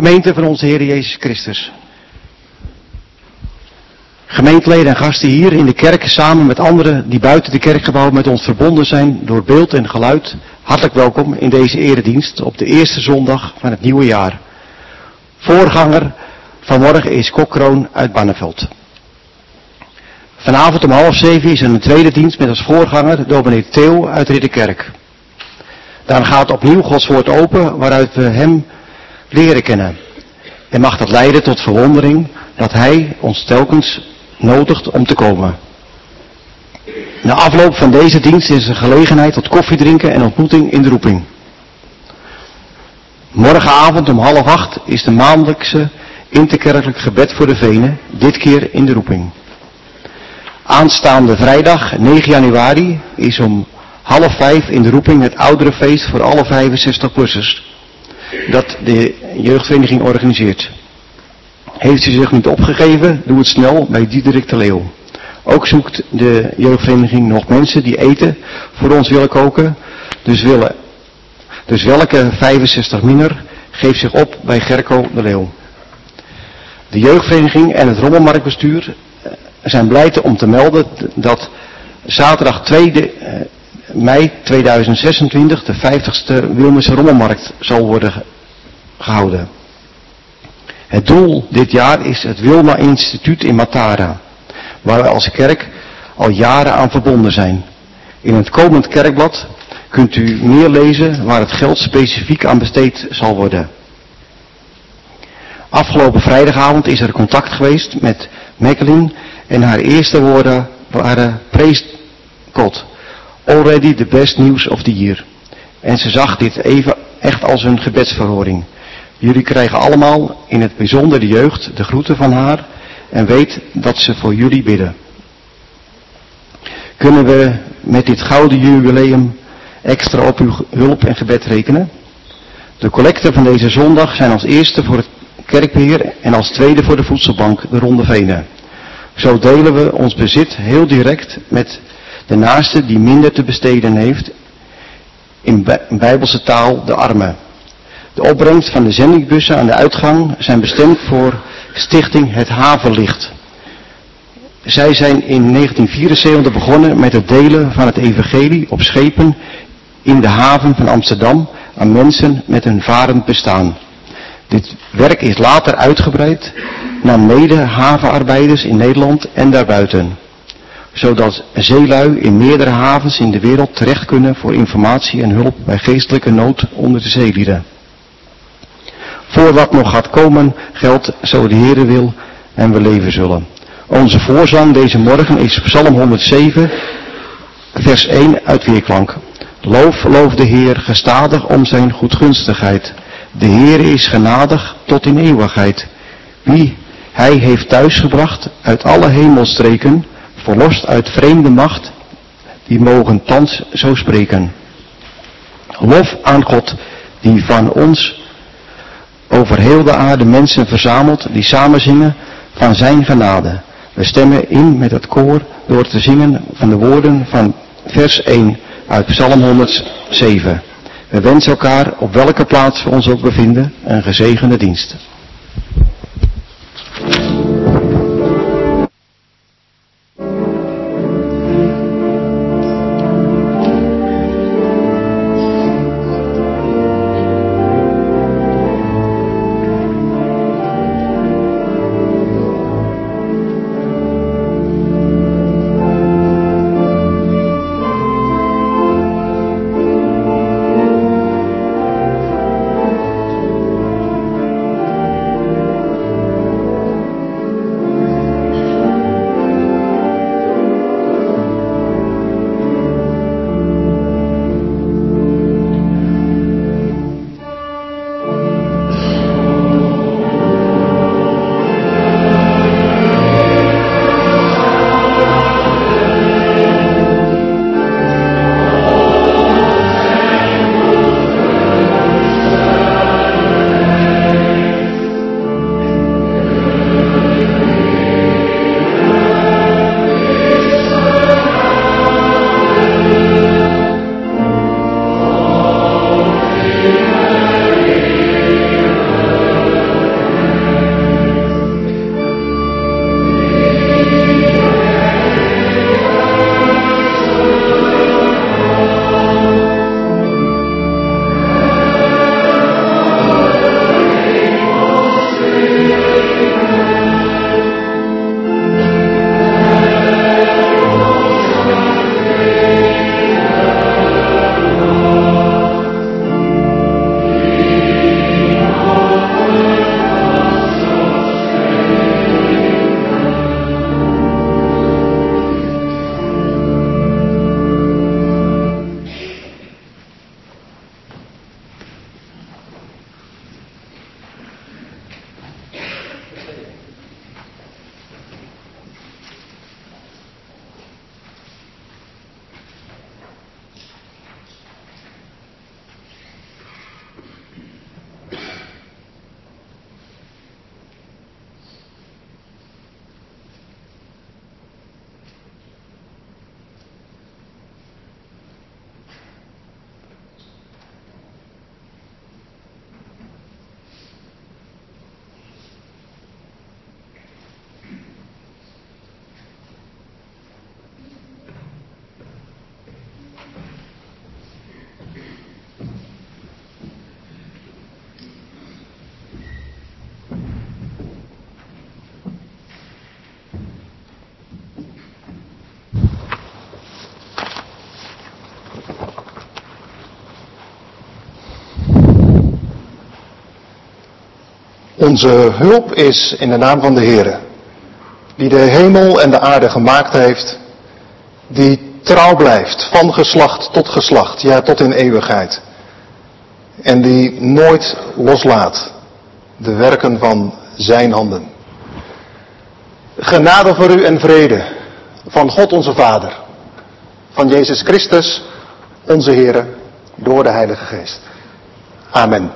Gemeente van onze Heer Jezus Christus. Gemeenteleden en gasten hier in de kerk, samen met anderen die buiten de kerkgebouw met ons verbonden zijn door beeld en geluid. Hartelijk welkom in deze eredienst op de eerste zondag van het nieuwe jaar. Voorganger vanmorgen is Kokkroon uit Barneveld. Vanavond om 6:30 is er een tweede dienst met als voorganger dominee Theo uit Ridderkerk. Dan gaat opnieuw Gods woord open waaruit we hem leren kennen. En mag dat leiden tot verwondering dat hij ons telkens nodigt om te komen. Na afloop van deze dienst is er gelegenheid tot koffiedrinken en ontmoeting in de roeping. Morgenavond om 7:30 is de maandelijkse interkerkelijk gebed voor de Venen, dit keer in de roeping. Aanstaande vrijdag 9 januari is om 4:30 in de roeping het ouderenfeest voor alle 65-plussers dat de jeugdvereniging organiseert. Heeft u zich niet opgegeven, doe het snel bij Diederik de Leeuw. Ook zoekt de jeugdvereniging nog mensen die eten voor ons willen koken. Dus welke 65-minner geeft zich op bij Gerco de Leeuw. De jeugdvereniging en het rommelmarktbestuur zijn blij om te melden dat zaterdag 2 mei 2026 de 50ste Wilmese Rommelmarkt zal worden gehouden. Het doel dit jaar is het Wilma Instituut in Matara, waar we als kerk al jaren aan verbonden zijn. In het komend kerkblad kunt u meer lezen waar het geld specifiek aan besteed zal worden. Afgelopen vrijdagavond is er contact geweest met Meckelin en haar eerste woorden waren praise God, already the best news of the year. En ze zag dit even echt als een gebedsverhoring. Jullie krijgen allemaal, in het bijzonder de jeugd, de groeten van haar en weet dat ze voor jullie bidden. Kunnen we met dit gouden jubileum extra op uw hulp en gebed rekenen? De collecten van deze zondag zijn als eerste voor het kerkbeheer en als tweede voor de voedselbank, de Ronde Venen. Zo delen we ons bezit heel direct met de naaste die minder te besteden heeft, in bijbelse taal de armen. De opbrengst van de zendingbussen aan de uitgang zijn bestemd voor stichting Het Havenlicht. Zij zijn in 1974 begonnen met het delen van het evangelie op schepen in de haven van Amsterdam aan mensen met een varend bestaan. Dit werk is later uitgebreid naar mede-havenarbeiders in Nederland en daarbuiten, zodat zeelui in meerdere havens in de wereld terecht kunnen voor informatie en hulp bij geestelijke nood onder de zeelieden. Voor wat nog gaat komen geldt, zo de Heere wil en we leven zullen. Onze voorzang deze morgen is Psalm 107, vers 1 uit Weerklank. Loof de Heer gestadig om zijn goedgunstigheid. De Heere is genadig tot in eeuwigheid. Wie hij heeft thuisgebracht uit alle hemelstreken, verlost uit vreemde macht, die mogen thans zo spreken. Lof aan God, die van ons over heel de aarde mensen verzamelt, die samen zingen van zijn genade. We stemmen in met het koor door te zingen van de woorden van vers 1 uit Psalm 107. We wensen elkaar, op welke plaats we ons ook bevinden, een gezegende dienst. Onze hulp is in de naam van de Heere, die de hemel en de aarde gemaakt heeft, die trouw blijft van geslacht tot geslacht, ja tot in eeuwigheid. En die nooit loslaat de werken van zijn handen. Genade voor u en vrede van God onze Vader, van Jezus Christus, onze Heere, door de Heilige Geest. Amen.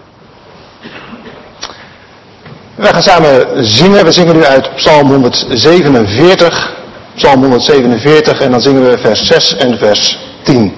We gaan samen zingen. We zingen nu uit Psalm 147. Psalm 147 en dan zingen we vers 6 en vers 10.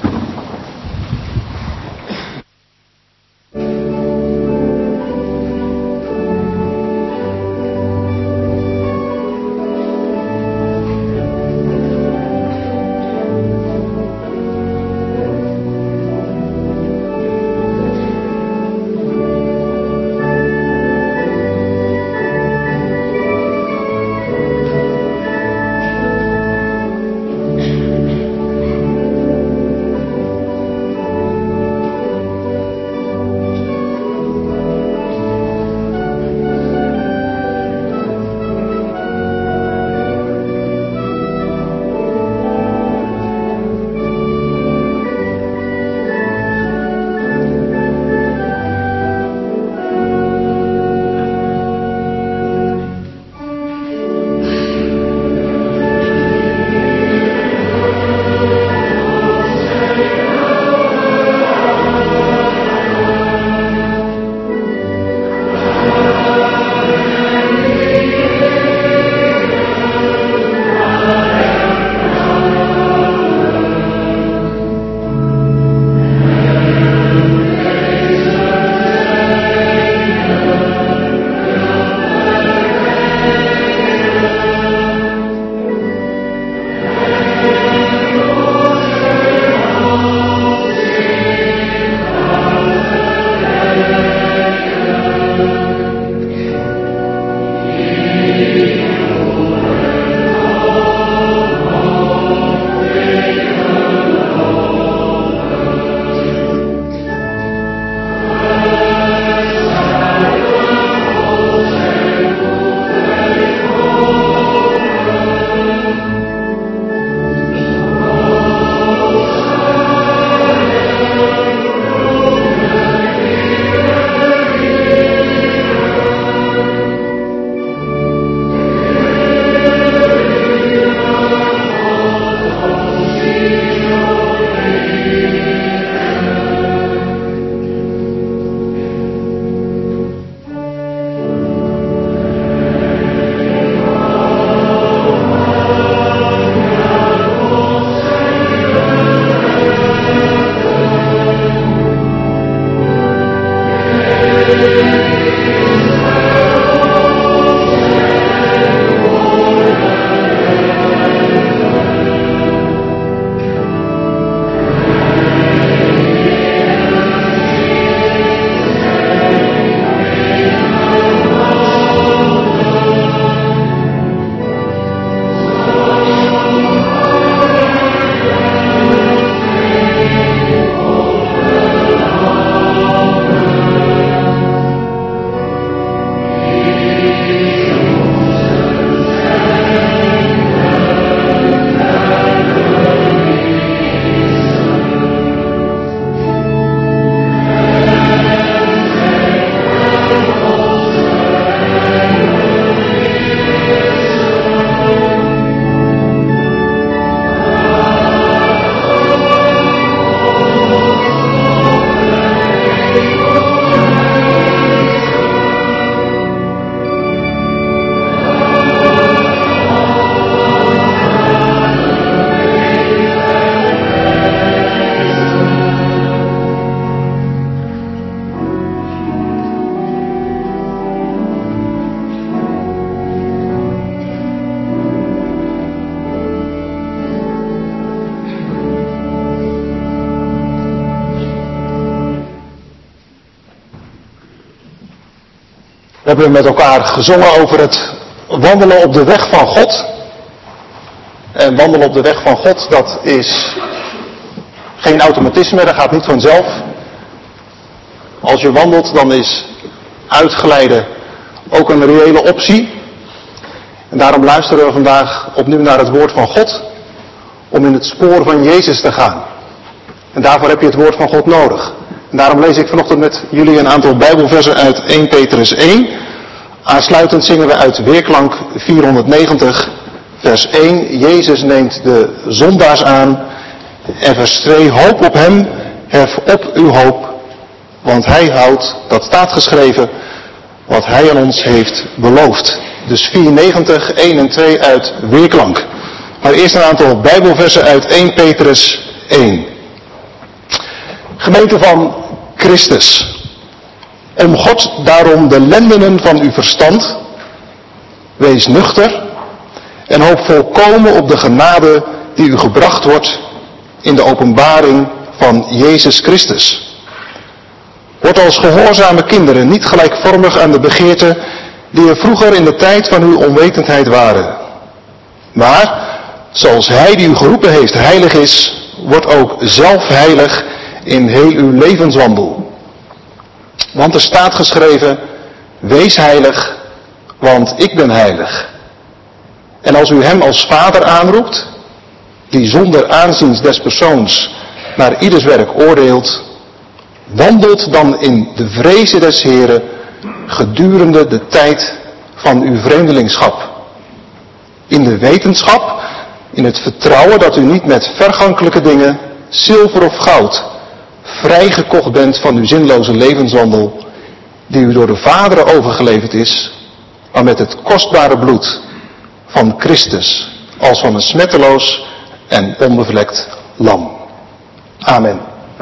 We hebben met elkaar gezongen over het wandelen op de weg van God. En wandelen op de weg van God, dat is geen automatisme, dat gaat niet vanzelf. Als je wandelt, dan is uitglijden ook een reële optie. En daarom luisteren we vandaag opnieuw naar het woord van God, om in het spoor van Jezus te gaan. En daarvoor heb je het woord van God nodig. En daarom lees ik vanochtend met jullie een aantal Bijbelversen uit 1 Petrus 1. Aansluitend zingen we uit Weerklank 490, vers 1. Jezus neemt de zondaars aan. En vers 2, hoop op hem, hef op uw hoop. Want hij houdt, dat staat geschreven, wat hij aan ons heeft beloofd. Dus 490, 1 en 2 uit Weerklank. Maar eerst een aantal Bijbelversen uit 1 Petrus 1. Gemeente van Christus. Om God daarom de lendenen van uw verstand. Wees nuchter. En hoop volkomen op de genade die u gebracht wordt in de openbaring van Jezus Christus. Word als gehoorzame kinderen niet gelijkvormig aan de begeerten die er vroeger in de tijd van uw onwetendheid waren. Maar, zoals hij die u geroepen heeft heilig is, wordt ook zelf heilig in heel uw levenswandel. Want er staat geschreven, wees heilig, want ik ben heilig. En als u hem als vader aanroept, die zonder aanzien des persoons naar ieders werk oordeelt, wandelt dan in de vreze des Heren gedurende de tijd van uw vreemdelingschap. In de wetenschap, in het vertrouwen dat u niet met vergankelijke dingen, zilver of goud, vrijgekocht bent van uw zinloze levenswandel, die u door de vaderen overgeleverd is, maar met het kostbare bloed van Christus, als van een smetteloos en onbevlekt lam. Amen.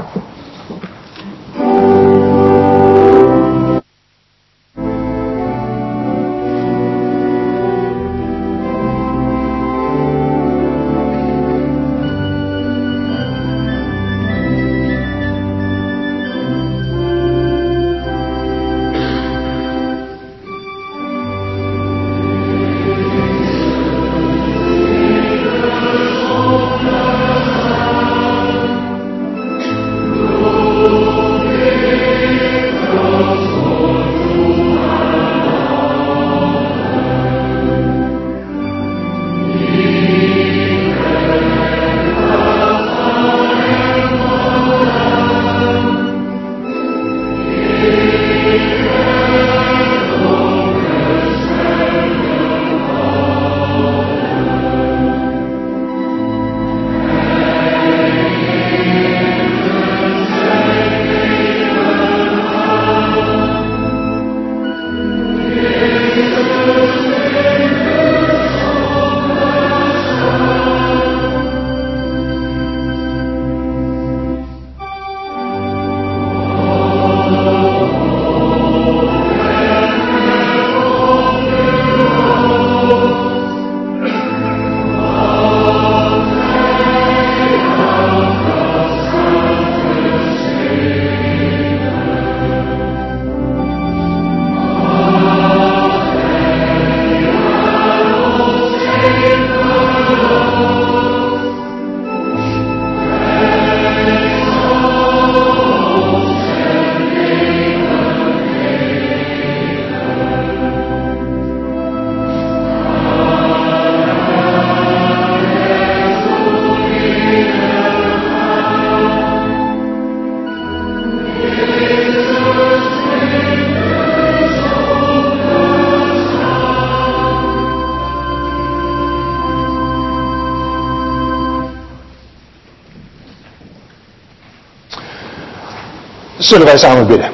Zullen wij samen bidden.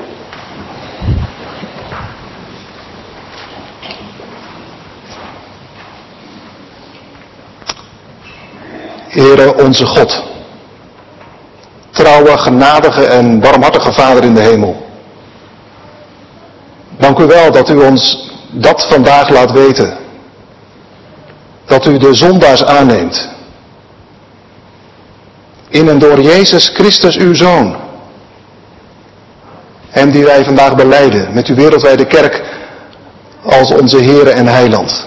Heere onze God, trouwe, genadige en barmhartige Vader in de hemel. Dank u wel dat u ons dat vandaag laat weten. Dat u de zondaars aanneemt. In en door Jezus Christus uw Zoon. Hem die wij vandaag belijden met uw wereldwijde kerk als onze Heere en Heiland.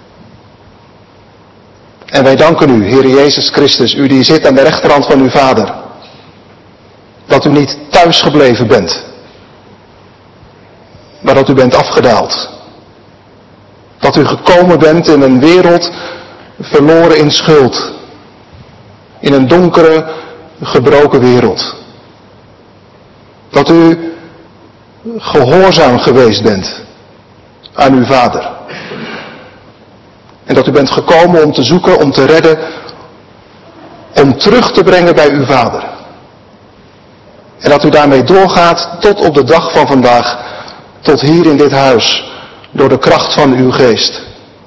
En wij danken u, Heere Jezus Christus, u die zit aan de rechterhand van uw Vader. Dat u niet thuis gebleven bent. maar dat u bent afgedaald. Dat u gekomen bent in een wereld verloren in schuld. In een donkere, gebroken wereld. Dat u gehoorzaam geweest bent aan uw Vader. En dat u bent gekomen om te zoeken, om te redden, om terug te brengen bij uw Vader. En dat u daarmee doorgaat tot op de dag van vandaag, tot hier in dit huis, door de kracht van uw geest.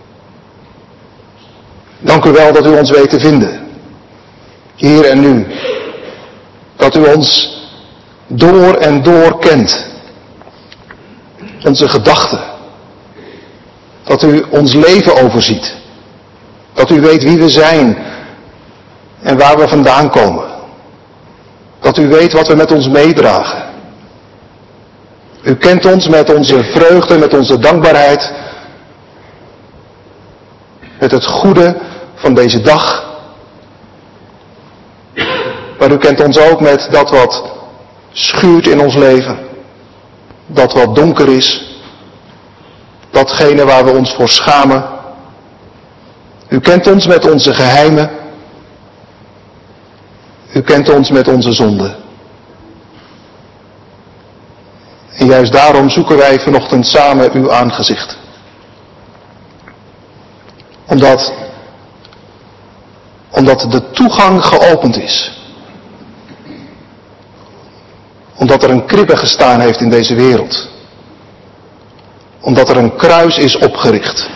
Dank u wel dat u ons weet te vinden, hier en nu. Dat u ons door en door kent. Onze gedachten. Dat u ons leven overziet. Dat u weet wie we zijn en waar we vandaan komen. Dat u weet wat we met ons meedragen. U kent ons met onze vreugde, met onze dankbaarheid. Met het goede van deze dag. Maar u kent ons ook met dat wat schuurt in ons leven. Dat wat donker is. Datgene waar we ons voor schamen. U kent ons met onze geheimen. U kent ons met onze zonden. En juist daarom zoeken wij vanochtend samen uw aangezicht. Omdat de toegang geopend is. Omdat er een kribbe gestaan heeft in deze wereld. Omdat er een kruis is opgericht.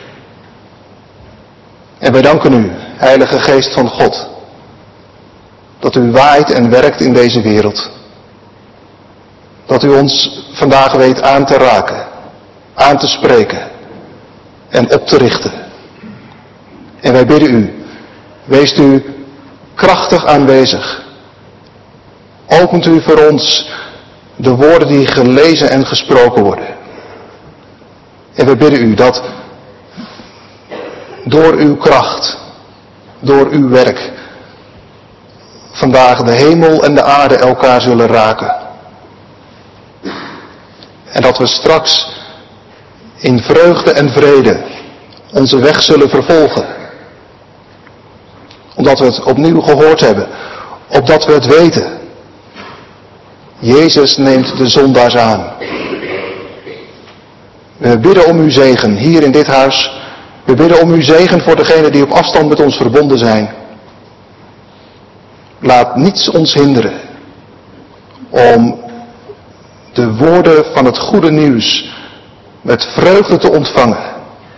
En wij danken u, Heilige Geest van God, dat u waait en werkt in deze wereld. Dat u ons vandaag weet aan te raken, aan te spreken en op te richten. En wij bidden u, weest u krachtig aanwezig. Opent u voor ons de woorden die gelezen en gesproken worden. En we bidden u dat door uw kracht, door uw werk, vandaag de hemel en de aarde elkaar zullen raken. En dat we straks in vreugde en vrede onze weg zullen vervolgen. Omdat we het opnieuw gehoord hebben, opdat we het weten. Jezus neemt de zondaars aan. We bidden om uw zegen hier in dit huis. We bidden om uw zegen voor degenen die op afstand met ons verbonden zijn. Laat niets ons hinderen om de woorden van het goede nieuws met vreugde te ontvangen.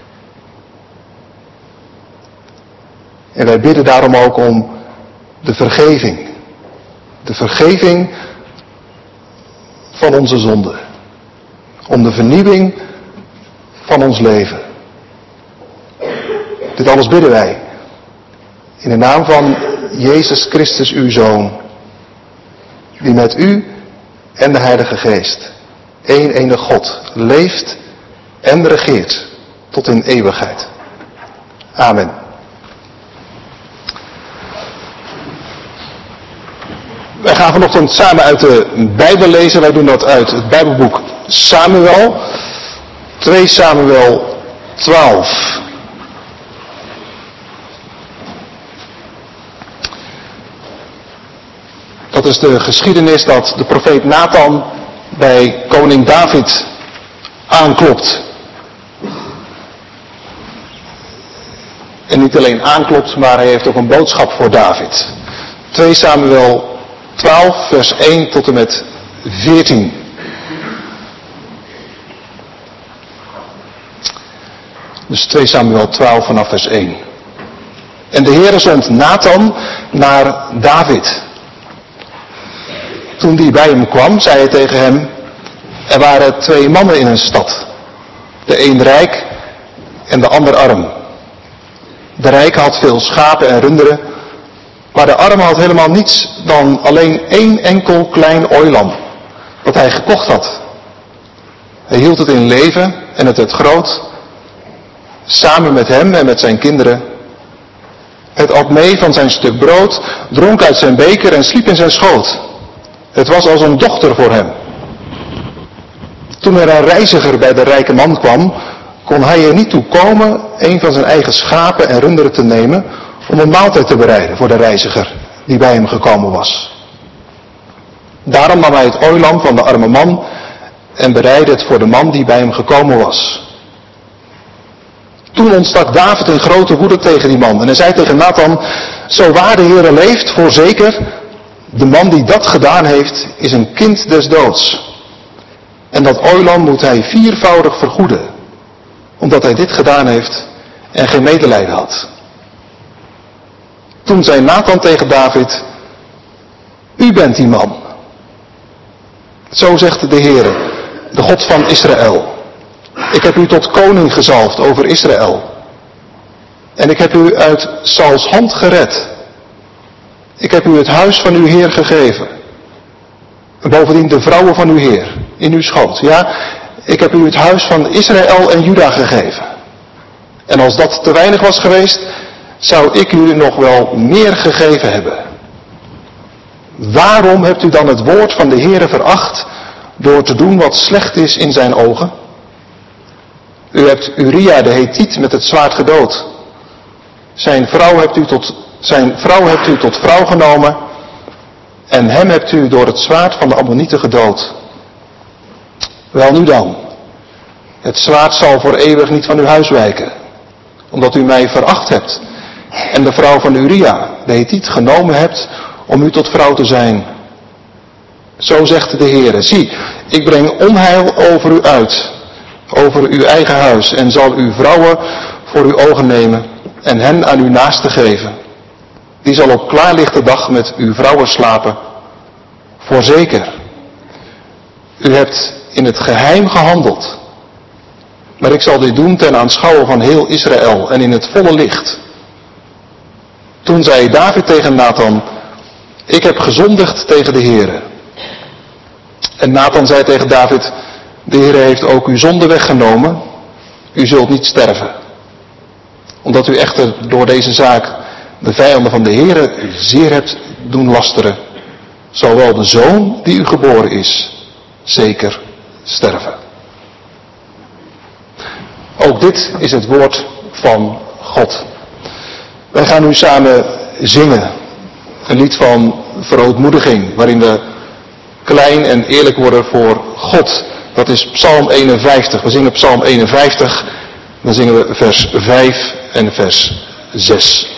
En wij bidden daarom ook om de vergeving. De vergeving van onze zonden. Om de vernieuwing van ons leven. Dit alles bidden wij. In de naam van Jezus Christus, uw Zoon. Die met u en de Heilige Geest, één enige God, leeft en regeert tot in eeuwigheid. Amen. Wij gaan vanochtend samen uit de Bijbel lezen. Wij doen dat uit het Bijbelboek Samuel. 2 Samuel 12. Dat is de geschiedenis dat de profeet Nathan bij koning David aanklopt. En niet alleen aanklopt, maar hij heeft ook een boodschap voor David. 2 Samuel 12, vers 1 tot en met 14. Dus 2 Samuel 12 vanaf vers 1. En de Heere zond Nathan naar David. Toen die bij hem kwam, zei hij tegen hem: er waren 2 mannen in een stad. De een rijk en de ander arm. De rijke had veel schapen en runderen, maar de arme had helemaal niets dan alleen 1 enkel klein ooilam, dat hij gekocht had. Hij hield het in leven en het werd groot, samen met hem en met zijn kinderen. Het at mee van zijn stuk brood, dronk uit zijn beker en sliep in zijn schoot. Het was als een dochter voor hem. Toen er een reiziger bij de rijke man kwam, kon hij er niet toe komen een van zijn eigen schapen en runderen te nemen om een maaltijd te bereiden voor de reiziger die bij hem gekomen was. Daarom nam hij het ooilam van de arme man en bereidde het voor de man die bij hem gekomen was. Toen ontstak David in grote woede tegen die man en hij zei tegen Nathan: zo waar de Heere leeft, voorzeker, de man die dat gedaan heeft, is een kind des doods. En dat ooilam moet hij viervoudig vergoeden, omdat hij dit gedaan heeft en geen medelijden had. Toen zei Nathan tegen David: u bent die man. Zo zegt de Heere, de God van Israël. Ik heb u tot koning gezalfd over Israël. En ik heb u uit Sauls hand gered. Ik heb u het huis van uw Heer gegeven. En bovendien de vrouwen van uw Heer in uw schoot. Ja, ik heb u het huis van Israël en Juda gegeven. En als dat te weinig was geweest, zou ik u nog wel meer gegeven hebben. Waarom hebt u dan het woord van de Heere veracht door te doen wat slecht is in zijn ogen? U hebt Uria de Hethiet met het zwaard gedood. Zijn vrouw hebt u tot vrouw genomen en hem hebt u door het zwaard van de Ammonieten gedood. Wel nu dan, het zwaard zal voor eeuwig niet van uw huis wijken, omdat u mij veracht hebt en de vrouw van Uria de Hethiet genomen hebt om u tot vrouw te zijn. Zo zegt de Heere: zie, ik breng onheil over u uit, over uw eigen huis, en zal uw vrouwen voor uw ogen nemen en hen aan uw naasten geven. Die zal op klaarlichte dag met uw vrouwen slapen. Voorzeker, u hebt in het geheim gehandeld, maar ik zal dit doen ten aanschouwen van heel Israël en in het volle licht. Toen zei David tegen Nathan: ik heb gezondigd tegen de Heere. En Nathan zei tegen David: de Heere heeft ook uw zonde weggenomen. U zult niet sterven. Omdat u echter door deze zaak de vijanden van de Heere zeer hebt doen lasteren, zal wel de zoon die u geboren is zeker sterven. Ook dit is het woord van God. Wij gaan nu samen zingen. Een lied van verootmoediging, waarin we klein en eerlijk worden voor God. Dat is Psalm 51. We zingen Psalm 51, dan zingen we vers 5 en vers 6.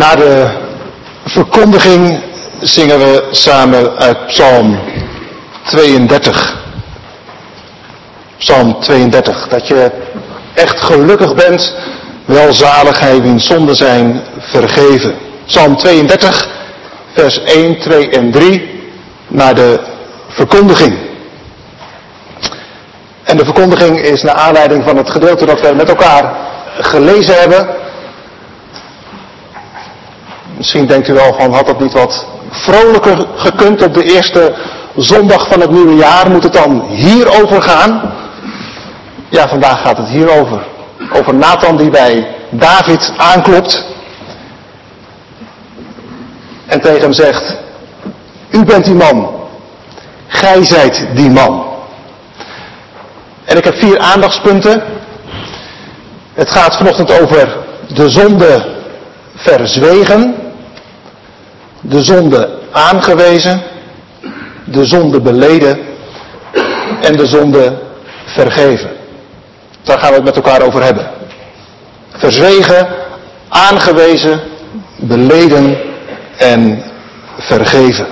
Na de verkondiging zingen we samen uit Psalm 32. Psalm 32. Dat je echt gelukkig bent, welzalig hij wiens zonden zijn vergeven. Psalm 32, vers 1, 2 en 3, naar de verkondiging. En de verkondiging is naar aanleiding van het gedeelte dat we met elkaar gelezen hebben. Misschien denkt u wel van, had dat niet wat vrolijker gekund op de eerste zondag van het nieuwe jaar? Moet het dan hierover gaan? Ja, vandaag gaat het hierover. Over Nathan die bij David aanklopt. En tegen hem zegt, u bent die man. Gij zijt die man. En ik heb 4 aandachtspunten. Het gaat vanochtend over de zonde verzwegen, de zonde aangewezen, de zonde beleden en de zonde vergeven. Daar gaan we het met elkaar over hebben. Verzwegen, aangewezen, beleden en vergeven.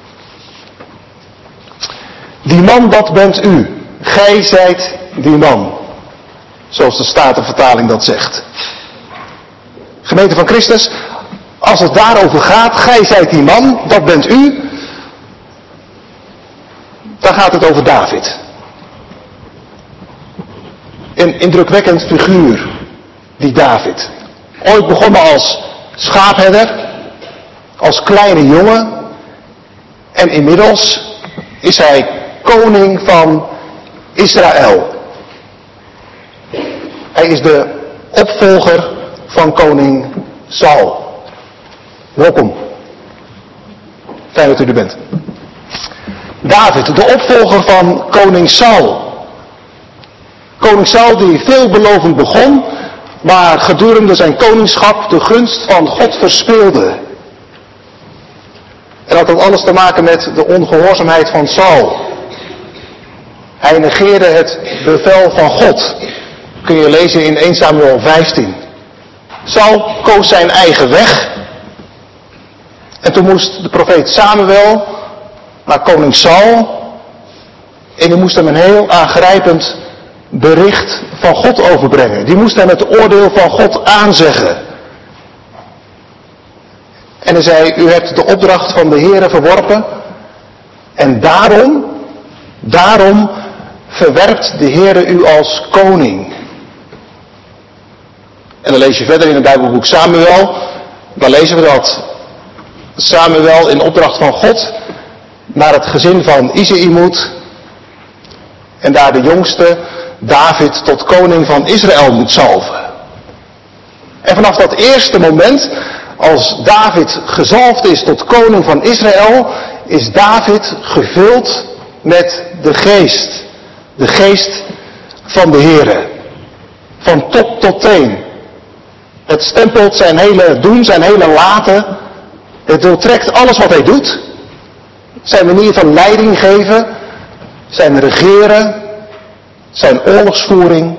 Die man, dat bent u. Gij zijt die man. Zoals de Statenvertaling dat zegt. Gemeente van Christus, als het daarover gaat, gij zijt die man, dat bent u. Dan gaat het over David. Een indrukwekkend figuur, die David. Ooit begonnen als schaapherder, als kleine jongen. En inmiddels is hij koning van Israël. Hij is de opvolger van koning Saul. Welkom. Fijn dat u er bent. David, de opvolger van koning Saul. Koning Saul die veelbelovend begon, maar gedurende zijn koningschap de gunst van God verspeelde. En dat had alles te maken met de ongehoorzaamheid van Saul. Hij negeerde het bevel van God. Kun je lezen in 1 Samuel 15. Saul koos zijn eigen weg. En toen moest de profeet Samuel naar koning Saul. En die moest hem een heel aangrijpend bericht van God overbrengen. Die moest hem het oordeel van God aanzeggen. En hij zei, u hebt de opdracht van de Heere verworpen. En daarom verwerpt de Heere u als koning. En dan lees je verder in het Bijbelboek Samuel. Dan lezen we dat Samuel in opdracht van God naar het gezin van Isaïe moet. En daar de jongste David tot koning van Israël moet zalven. En vanaf dat eerste moment, als David gezalfd is tot koning van Israël, is David gevuld met de geest. De geest van de Heere. Van top tot teen. Het stempelt zijn hele doen, zijn hele laten. Het doortrekt alles wat hij doet. Zijn manier van leiding geven. Zijn regeren. Zijn oorlogsvoering.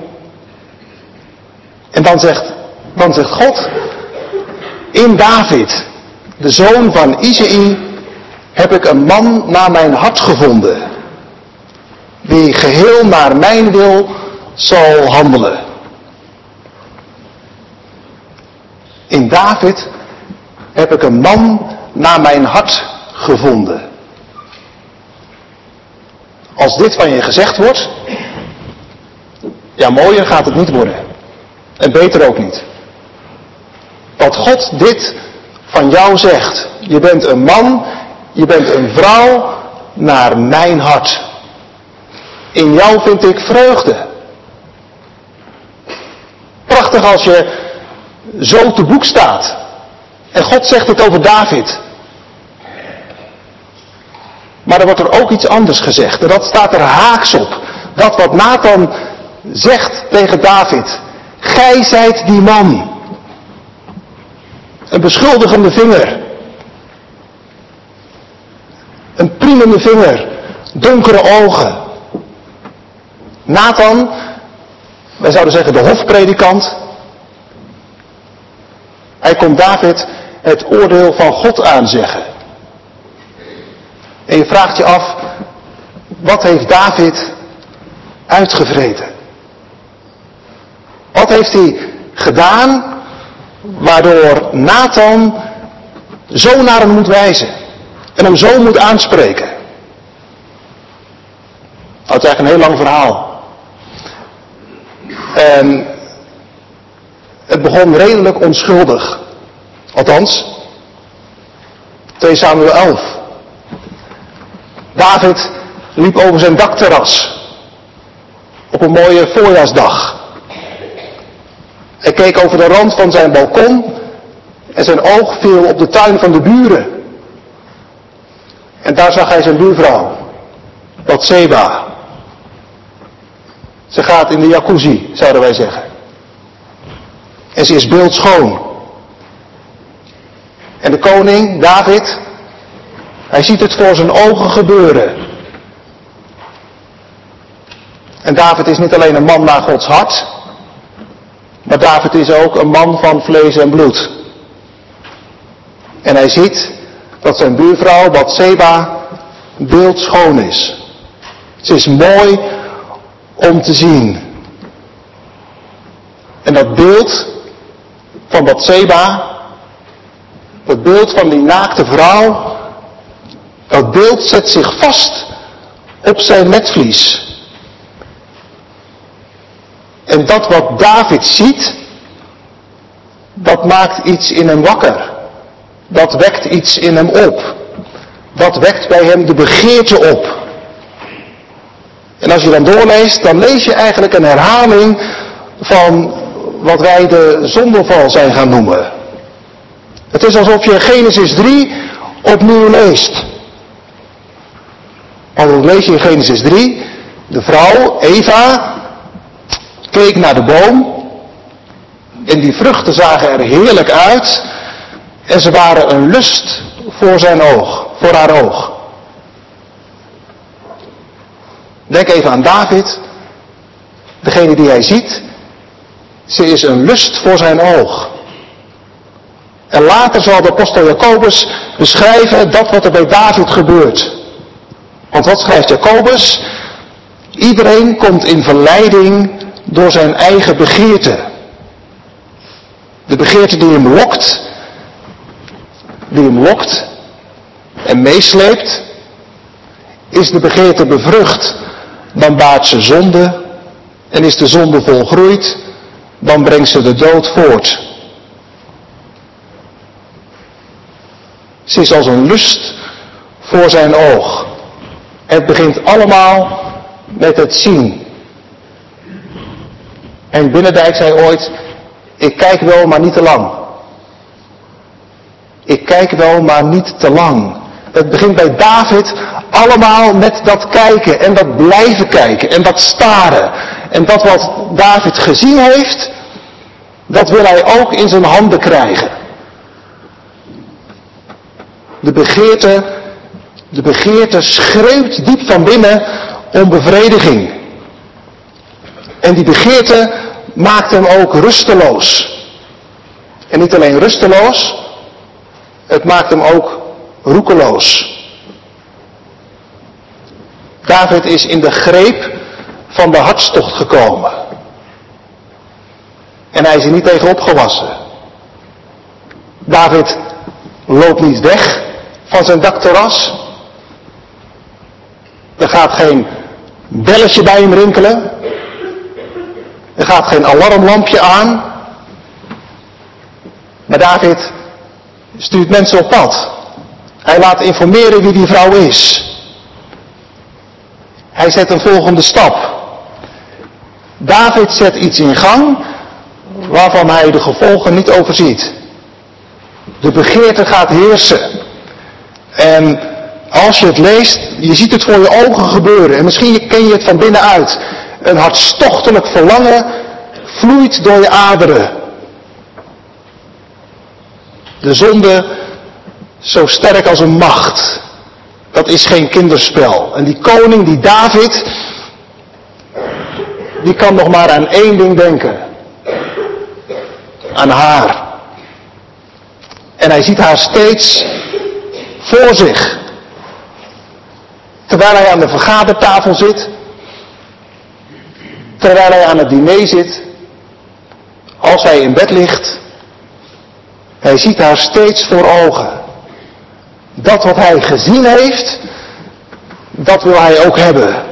En dan zegt God, in David, de zoon van Isaïe, heb ik een man naar mijn hart gevonden. Die geheel naar mijn wil zal handelen. In David heb ik een man naar mijn hart gevonden. Als dit van je gezegd wordt, ja, mooier gaat het niet worden. En beter ook niet. Dat God dit van jou zegt. Je bent een man, je bent een vrouw naar mijn hart. In jou vind ik vreugde. Prachtig als je zo te boek staat. En God zegt het over David. Maar er wordt er ook iets anders gezegd. En dat staat er haaks op. Dat wat Nathan zegt tegen David. Gij zijt die man. Een beschuldigende vinger. Een priemende vinger. Donkere ogen. Nathan, wij zouden zeggen de hofpredikant. Hij komt David het oordeel van God aanzeggen. En je vraagt je af, wat heeft David uitgevreten? Wat heeft hij gedaan waardoor Nathan zo naar hem moet wijzen en hem zo moet aanspreken? Nou, het is eigenlijk een heel lang verhaal. En het begon redelijk onschuldig. Althans, 2 Samuel 11. David liep over zijn dakterras op een mooie voorjaarsdag. Hij keek over de rand van zijn balkon en zijn oog viel op de tuin van de buren. En daar zag hij zijn buurvrouw, Batseba. Ze gaat in de jacuzzi, zouden wij zeggen. En ze is beeldschoon. En de koning, David, hij ziet het voor zijn ogen gebeuren. En David is niet alleen een man naar Gods hart, maar David is ook een man van vlees en bloed. En hij ziet dat zijn buurvrouw Batseba beeldschoon is. Ze is mooi om te zien. En dat beeld van Batseba, dat beeld van die naakte vrouw, dat beeld zet zich vast op zijn netvlies. En dat wat David ziet, dat maakt iets in hem wakker. Dat wekt iets in hem op. Dat wekt bij hem de begeerte op. En als je dan doorleest, dan lees je eigenlijk een herhaling van wat wij de zondeval zijn gaan noemen. Het is alsof je Genesis 3 opnieuw leest. Want dan lees je in Genesis 3, de vrouw, Eva, keek naar de boom en die vruchten zagen er heerlijk uit en ze waren een lust voor zijn oog, voor haar oog. Denk even aan David, degene die hij ziet, ze is een lust voor zijn oog. En later zal de apostel Jacobus beschrijven dat wat er bij David gebeurt. Want wat schrijft Jacobus? Iedereen komt in verleiding door zijn eigen begeerte. De begeerte die hem lokt en meesleept, is de begeerte bevrucht, dan baart ze zonde, en is de zonde volgroeid, dan brengt ze de dood voort. Ze is als een lust voor zijn oog. Het begint allemaal met het zien. En Binnendijk zei ooit, ik kijk wel, maar niet te lang. Ik kijk wel, maar niet te lang. Het begint bij David allemaal met dat kijken en dat blijven kijken en dat staren. En dat wat David gezien heeft, dat wil hij ook in zijn handen krijgen. De begeerte schreeuwt diep van binnen om bevrediging. En die begeerte maakt hem ook rusteloos. En niet alleen rusteloos, het maakt hem ook roekeloos. David is in de greep van de hartstocht gekomen. En hij is er niet tegen opgewassen. David loopt niet weg van zijn dakterras. Er gaat geen belletje bij hem rinkelen. Er gaat geen alarmlampje aan. Maar David stuurt mensen op pad. Hij laat informeren wie die vrouw is. Hij zet een volgende stap. David zet iets in gang waarvan hij de gevolgen niet overziet. De begeerte gaat heersen. En als je het leest, je ziet het voor je ogen gebeuren. En misschien ken je het van binnenuit. Een hartstochtelijk verlangen vloeit door je aderen. De zonde zo sterk als een macht. Dat is geen kinderspel. En die koning, die David, die kan nog maar aan één ding denken. Aan haar. En hij ziet haar steeds voor zich. Terwijl hij aan de vergadertafel zit. Terwijl hij aan het diner zit. Als hij in bed ligt. Hij ziet haar steeds voor ogen. Dat wat hij gezien heeft, dat wil hij ook hebben.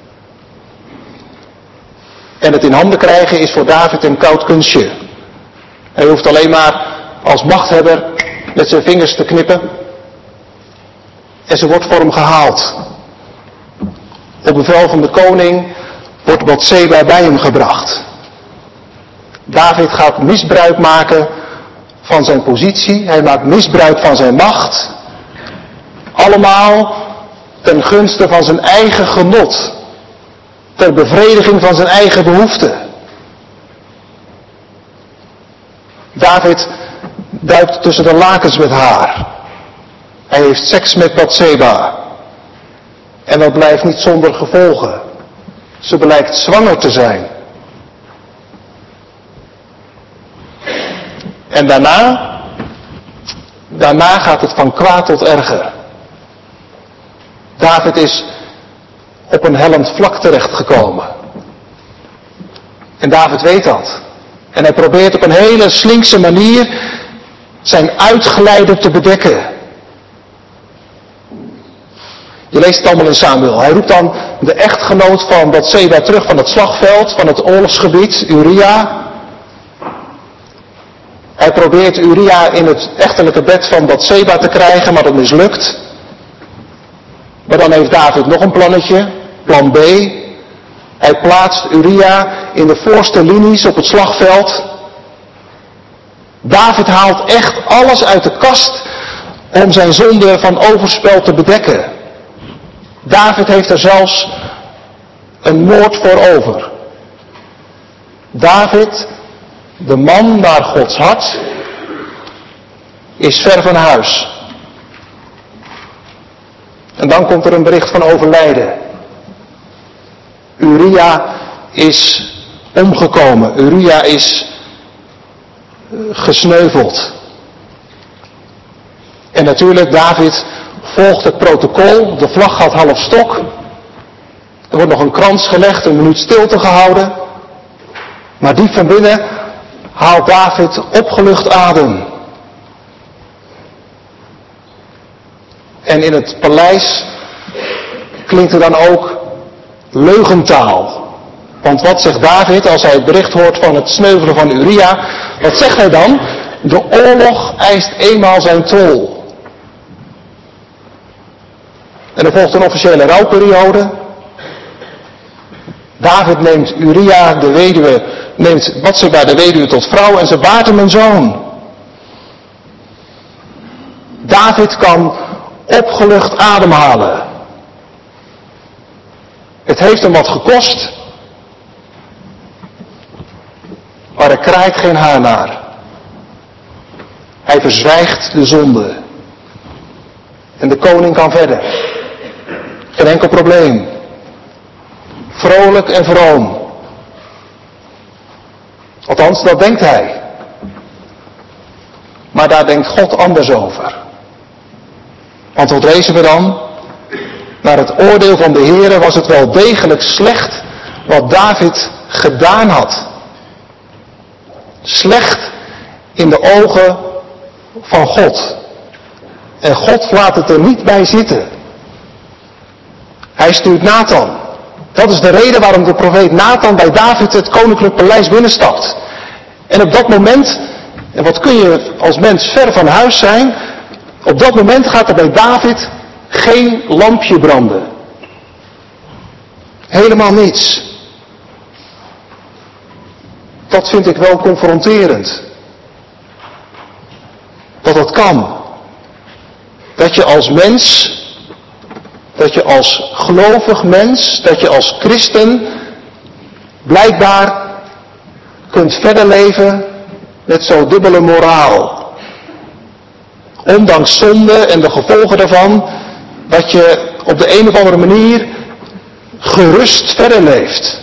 En het in handen krijgen is voor David een koud kunstje. Hij hoeft alleen maar als machthebber met zijn vingers te knippen. En ze wordt voor hem gehaald. Op bevel van de koning wordt Batseba bij hem gebracht. David gaat misbruik maken van zijn positie. Hij maakt misbruik van zijn macht. Allemaal ten gunste van zijn eigen genot. Ter bevrediging van zijn eigen behoeften. David duikt tussen de lakens met haar. Hij heeft seks met Batseba. En dat blijft niet zonder gevolgen. Ze blijkt zwanger te zijn. En daarna gaat het van kwaad tot erger. David is op een hellend vlak terechtgekomen. En David weet dat. En hij probeert op een hele slinkse manier zijn uitglijden te bedekken. Je leest het allemaal in Samuel. Hij roept dan de echtgenoot van Batseba terug van het slagveld, van het oorlogsgebied, Uria. Hij probeert Uria in het echtelijke bed van Batseba te krijgen, maar dat mislukt. Maar dan heeft David nog een plannetje, plan B. Hij plaatst Uria in de voorste linies op het slagveld. David haalt echt alles uit de kast om zijn zonde van overspel te bedekken. David heeft er zelfs een moord voor over. David, de man naar Gods hart, is ver van huis. En dan komt er een bericht van overlijden. Uria is omgekomen. Uria is gesneuveld. En natuurlijk, David volgt het protocol. De vlag gaat half stok. Er wordt nog een krans gelegd, een minuut stilte gehouden. Maar diep van binnen haalt David opgelucht adem. En in het paleis klinkt er dan ook leugentaal. Want wat zegt David als hij het bericht hoort van het sneuvelen van Uria? Wat zegt hij dan? De oorlog eist eenmaal zijn tol. En er volgt een officiële rouwperiode. David neemt Uria, de weduwe, neemt Batseba, de weduwe, tot vrouw en ze baart hem een zoon. David kan opgelucht ademhalen. Het heeft hem wat gekost, maar er kraait geen haar naar. Hij verzwijgt de zonde. En de koning kan verder. Geen enkel probleem. Vrolijk en vroom. Althans, dat denkt hij. Maar daar denkt God anders over. Want wat lezen we dan? Naar het oordeel van de Heere was het wel degelijk slecht wat David gedaan had. Slecht in de ogen van God. En God laat het er niet bij zitten. Hij stuurt Nathan. Dat is de reden waarom de profeet Nathan bij David het koninklijk paleis binnenstapt. En op dat moment, en wat kun je als mens ver van huis zijn, op dat moment gaat er bij David geen lampje branden. Helemaal niets. Dat vind ik wel confronterend. Dat kan. Dat je als mens, dat je als gelovig mens, dat je als christen blijkbaar kunt verder leven met zo'n dubbele moraal. Ondanks zonde en de gevolgen daarvan, dat je op de een of andere manier gerust verder leeft.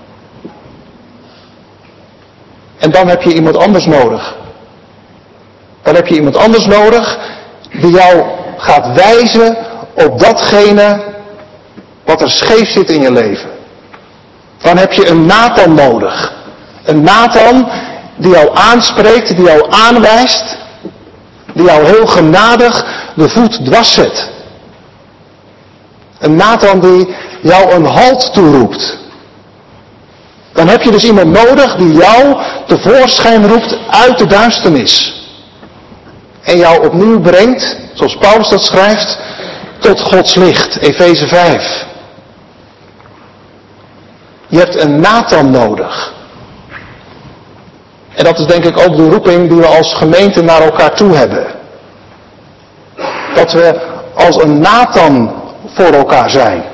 En dan heb je iemand anders nodig. Dan heb je iemand anders nodig die jou gaat wijzen op datgene wat er scheef zit in je leven. Dan heb je een Nathan nodig. Een Nathan die jou aanspreekt, die jou aanwijst, die jou heel genadig de voet dwars zet. Een Nathan die jou een halt toeroept. Dan heb je dus iemand nodig die jou tevoorschijn roept uit de duisternis. En jou opnieuw brengt, zoals Paulus dat schrijft, tot Gods licht. Efeze 5. Je hebt een Nathan nodig. En dat is denk ik ook de roeping die we als gemeente naar elkaar toe hebben. Dat we als een Nathan voor elkaar zijn.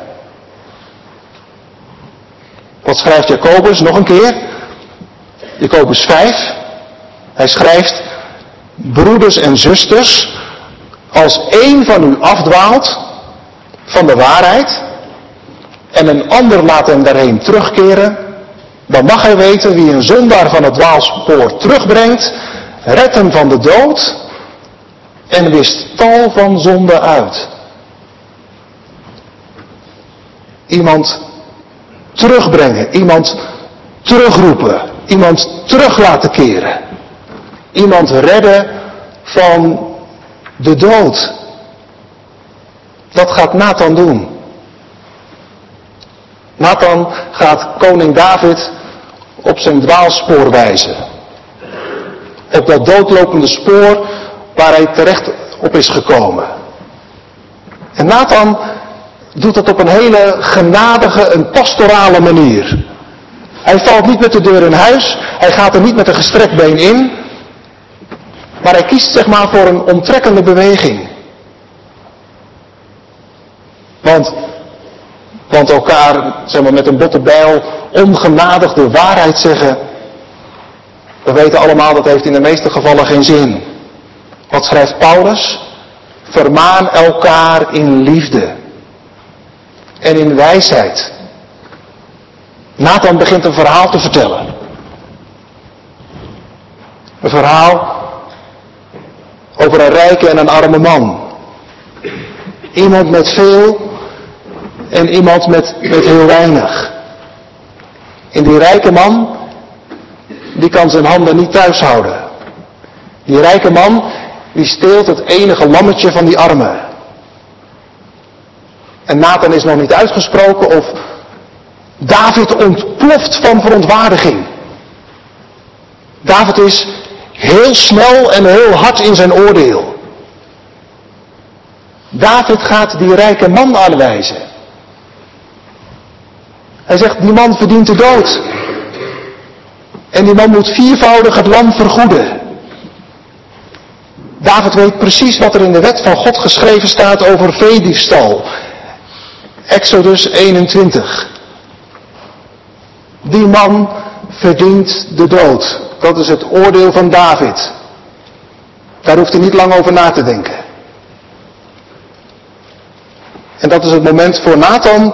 Wat schrijft Jacobus nog een keer? Jacobus 5. Hij schrijft: broeders en zusters, als één van u afdwaalt van de waarheid en een ander laat hem daarheen terugkeren, dan mag hij weten wie een zondaar van het dwaalspoor terugbrengt, redt hem van de dood en wist tal van zonden uit. Iemand terugbrengen, iemand terugroepen, iemand terug laten keren. Iemand redden van de dood. Dat gaat Nathan doen. Nathan gaat koning David op zijn dwaalspoor wijzen. Op dat doodlopende spoor waar hij terecht op is gekomen. En Nathan doet dat op een hele genadige, een pastorale manier. Hij valt niet met de deur in huis. Hij gaat er niet met een gestrekt been in. Maar hij kiest zeg maar voor een omtrekkende beweging. Want elkaar zeg maar met een botte bijl ongenadig de waarheid zeggen. We weten allemaal dat heeft in de meeste gevallen geen zin. Wat schrijft Paulus? Vermaan elkaar in liefde. En in wijsheid. Nathan begint een verhaal te vertellen. Een verhaal over een rijke en een arme man. Iemand met veel en iemand met heel weinig. En die rijke man, die kan zijn handen niet thuis houden. Die rijke man, die steelt het enige lammetje van die arme. En Nathan is nog niet uitgesproken of David ontploft van verontwaardiging. David is heel snel en heel hard in zijn oordeel. David gaat die rijke man aanwijzen. Hij zegt, die man verdient de dood. En die man moet viervoudig het lam vergoeden. David weet precies wat er in de wet van God geschreven staat over veediefstal. Exodus 21. Die man verdient de dood. Dat is het oordeel van David. Daar hoeft hij niet lang over na te denken. En dat is het moment voor Nathan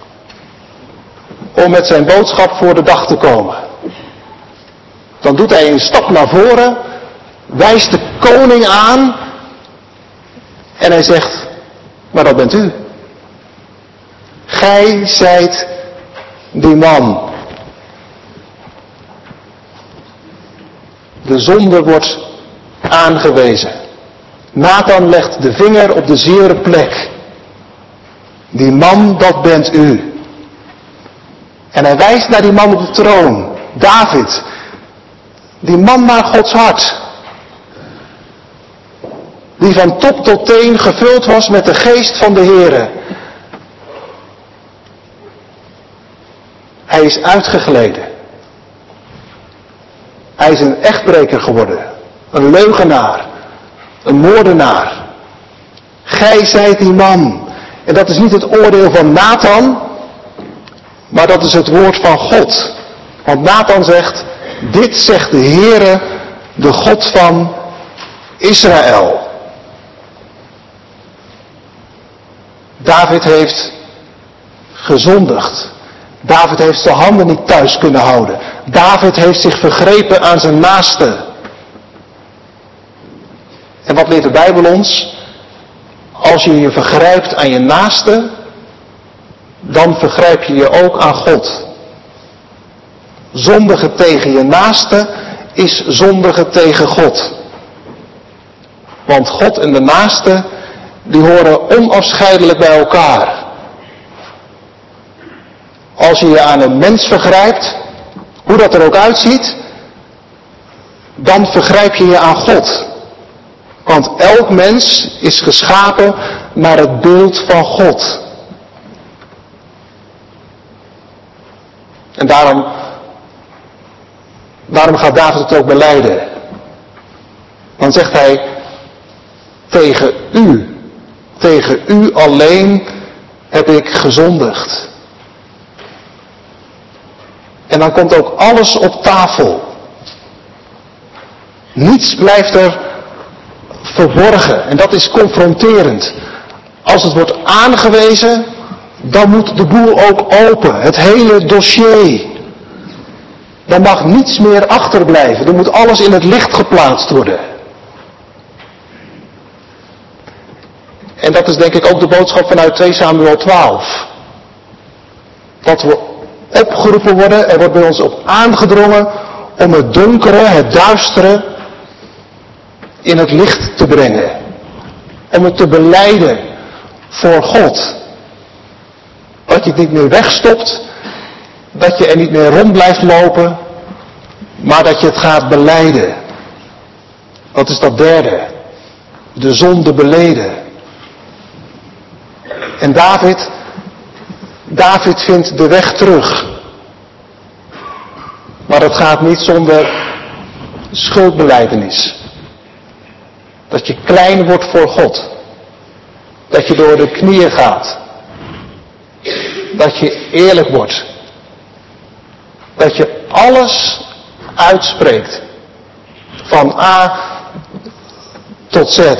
om met zijn boodschap voor de dag te komen. Dan doet hij een stap naar voren, wijst de koning aan en hij zegt, maar dat bent u. Gij zijt die man. De zonde wordt aangewezen. Nathan legt de vinger op de zere plek. Die man, dat bent u. En hij wijst naar die man op de troon. David. Die man naar Gods hart. Die van top tot teen gevuld was met de geest van de Heere. Hij is uitgegleden. Hij is een echtbreker geworden. Een leugenaar. Een moordenaar. Gij zijt die man. En dat is niet het oordeel van Nathan. Maar dat is het woord van God. Want Nathan zegt, dit zegt de Heere, de God van Israël. David heeft gezondigd. David heeft zijn handen niet thuis kunnen houden. David heeft zich vergrepen aan zijn naaste. En wat leert de Bijbel ons? Als je je vergrijpt aan je naaste, dan vergrijp je je ook aan God. Zondigen tegen je naaste is zondigen tegen God. Want God en de naaste, die horen onafscheidelijk bij elkaar. Als je je aan een mens vergrijpt, hoe dat er ook uitziet, dan vergrijp je je aan God. Want elk mens is geschapen naar het beeld van God. En daarom gaat David het ook belijden. Dan zegt hij, tegen u alleen heb ik gezondigd. En dan komt ook alles op tafel. Niets blijft er verborgen. En dat is confronterend. Als het wordt aangewezen, dan moet de boel ook open. Het hele dossier. Dan mag niets meer achterblijven. Er moet alles in het licht geplaatst worden. En dat is denk ik ook de boodschap vanuit 2 Samuel 12. Dat we opgeroepen worden, er wordt bij ons op aangedrongen om het donkere, het duistere in het licht te brengen. Om het te belijden voor God. Dat je het niet meer wegstopt, dat je er niet meer rond blijft lopen, maar dat je het gaat belijden. Dat is dat derde. De zonde beleden. En David vindt de weg terug. Maar het gaat niet zonder schuldbelijdenis. Dat je klein wordt voor God. Dat je door de knieën gaat. Dat je eerlijk wordt. Dat je alles uitspreekt. Van A tot Z.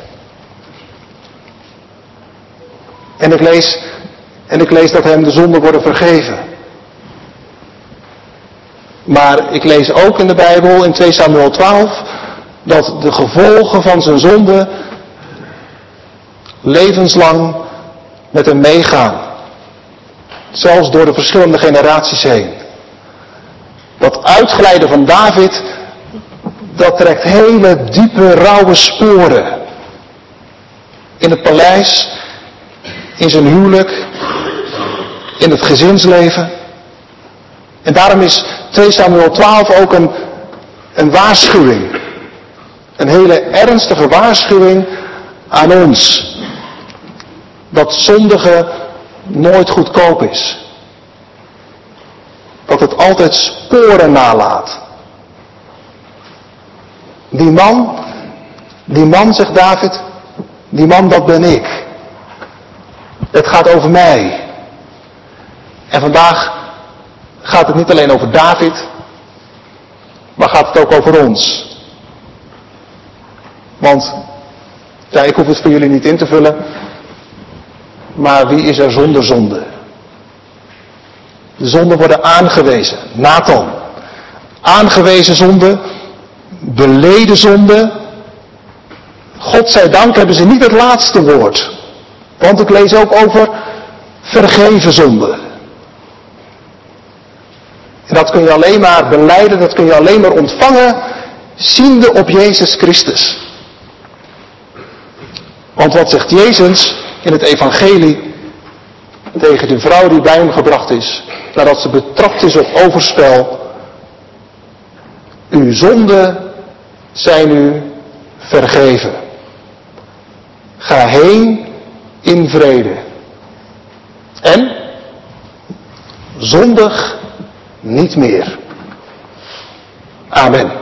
En ik lees dat hem de zonden worden vergeven. Maar ik lees ook in de Bijbel, in 2 Samuel 12, dat de gevolgen van zijn zonde levenslang met hem meegaan. Zelfs door de verschillende generaties heen. Dat uitglijden van David, dat trekt hele diepe, rauwe sporen. In het paleis, in zijn huwelijk, in het gezinsleven. En daarom is 2 Samuel 12 ook een waarschuwing. Een hele ernstige waarschuwing aan ons. Dat zondigen nooit goedkoop is. Dat het altijd sporen nalaat. Die man, zegt David, die man, dat ben ik. Het gaat over mij. En vandaag gaat het niet alleen over David, maar gaat het ook over ons. Want, ja, ik hoef het voor jullie niet in te vullen, maar wie is er zonder zonde? De zonden worden aangewezen. Nathan. Aangewezen zonde, beleden zonde. God zij dank hebben ze niet het laatste woord. Want ik lees ook over vergeven zonde. En dat kun je alleen maar belijden, dat kun je alleen maar ontvangen, ziende op Jezus Christus. Want wat zegt Jezus in het evangelie tegen de vrouw die bij hem gebracht is, nadat ze betrapt is op overspel? Uw zonden zijn u vergeven. Ga heen in vrede. En zondig niet meer. Amen.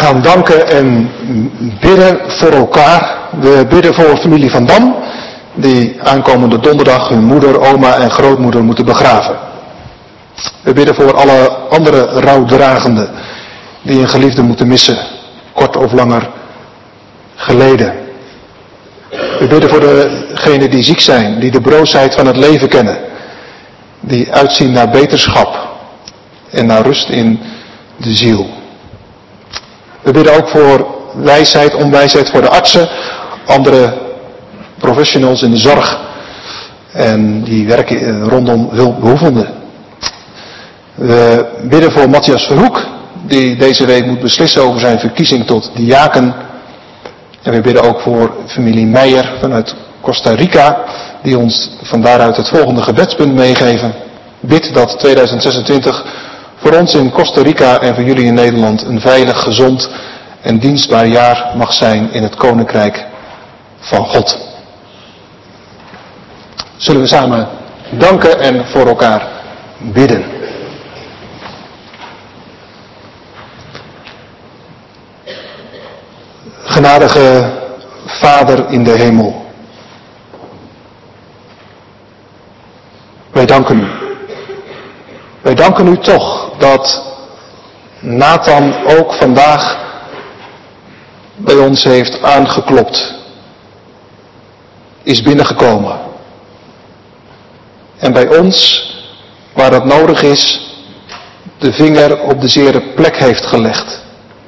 gaan danken en bidden voor elkaar. We bidden voor familie Van Dam, die aankomende donderdag hun moeder, oma en grootmoeder moeten begraven. We bidden voor alle andere rouwdragenden die een geliefde moeten missen, kort of langer geleden. We bidden voor degenen die ziek zijn, die de broosheid van het leven kennen, die uitzien naar beterschap en naar rust in de ziel. We bidden ook voor wijsheid, onwijsheid voor de artsen, andere professionals in de zorg en die werken rondom hulpbehoevenden. We bidden voor Matthias Verhoek, die deze week moet beslissen over zijn verkiezing tot diaken. En we bidden ook voor familie Meijer vanuit Costa Rica, die ons van daaruit het volgende gebedspunt meegeven. Bid dat 2026 voor ons in Costa Rica en voor jullie in Nederland een veilig, gezond en dienstbaar jaar mag zijn in het Koninkrijk van God. Zullen we samen danken en voor elkaar bidden. Genadige Vader in de hemel, wij danken u. Wij danken u toch dat Nathan ook vandaag bij ons heeft aangeklopt, is binnengekomen. En bij ons, waar dat nodig is, de vinger op de zere plek heeft gelegd.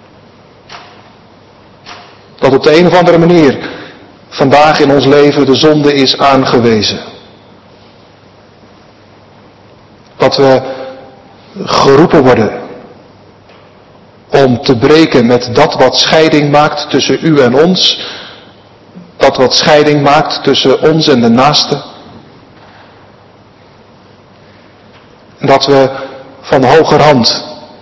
Dat op de een of andere manier vandaag in ons leven de zonde is aangewezen. Dat we geroepen worden om te breken met dat wat scheiding maakt tussen u en ons. Dat wat scheiding maakt tussen ons en de naaste. En dat we van hogerhand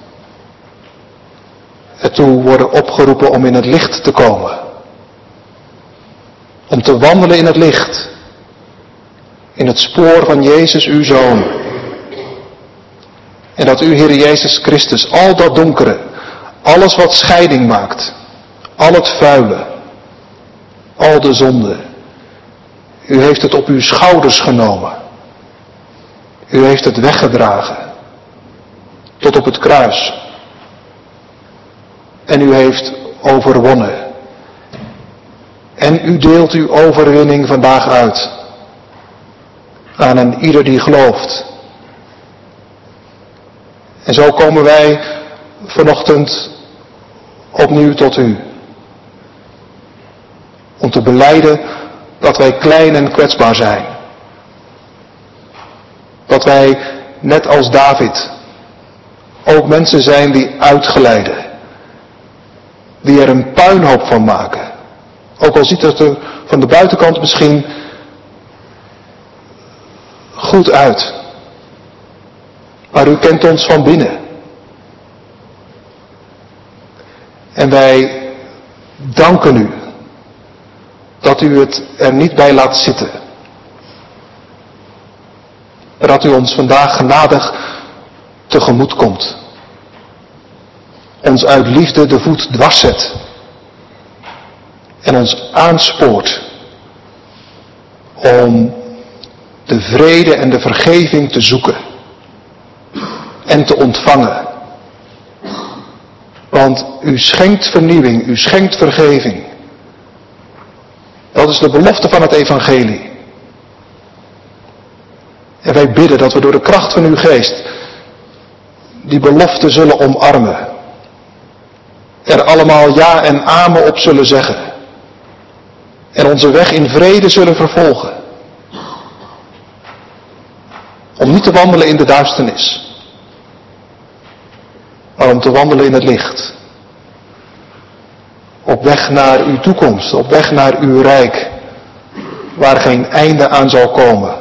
ertoe worden opgeroepen om in het licht te komen. Om te wandelen in het licht. In het spoor van Jezus, uw Zoon. En dat u, Heer Jezus Christus, al dat donkere, alles wat scheiding maakt, al het vuile, al de zonde, u heeft het op uw schouders genomen. U heeft het weggedragen, tot op het kruis. En u heeft overwonnen. En u deelt uw overwinning vandaag uit aan een ieder die gelooft. En zo komen wij vanochtend opnieuw tot u. Om te belijden dat wij klein en kwetsbaar zijn. Dat wij, net als David, ook mensen zijn die uitglijden. Die er een puinhoop van maken. Ook al ziet het er van de buitenkant misschien goed uit. Maar u kent ons van binnen. En wij danken u dat u het er niet bij laat zitten. Maar dat u ons vandaag genadig tegemoet komt. Ons uit liefde de voet dwars zet. En ons aanspoort om de vrede en de vergeving te zoeken. En te ontvangen. Want u schenkt vernieuwing, u schenkt vergeving. Dat is de belofte van het evangelie. En wij bidden dat we door de kracht van uw geest die belofte zullen omarmen. Er allemaal ja en amen op zullen zeggen. En onze weg in vrede zullen vervolgen. Om niet te wandelen in de duisternis. Maar om te wandelen in het licht. Op weg naar uw toekomst, op weg naar uw rijk. Waar geen einde aan zal komen.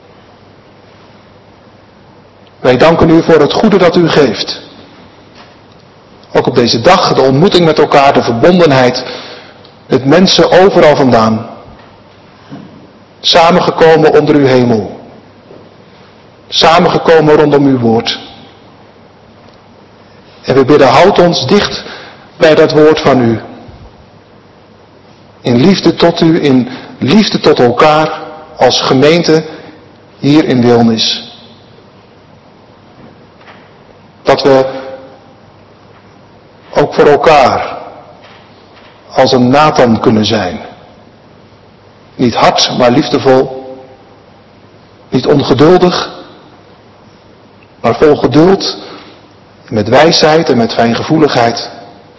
Wij danken u voor het goede dat u geeft. Ook op deze dag, de ontmoeting met elkaar, de verbondenheid met mensen overal vandaan. Samengekomen onder uw hemel. Samengekomen rondom uw woord. En we bidden, houd ons dicht bij dat woord van u. In liefde tot u, in liefde tot elkaar als gemeente hier in Wilnis. Dat we ook voor elkaar als een Nathan kunnen zijn. Niet hard, maar liefdevol. Niet ongeduldig, maar vol geduld, met wijsheid en met fijngevoeligheid.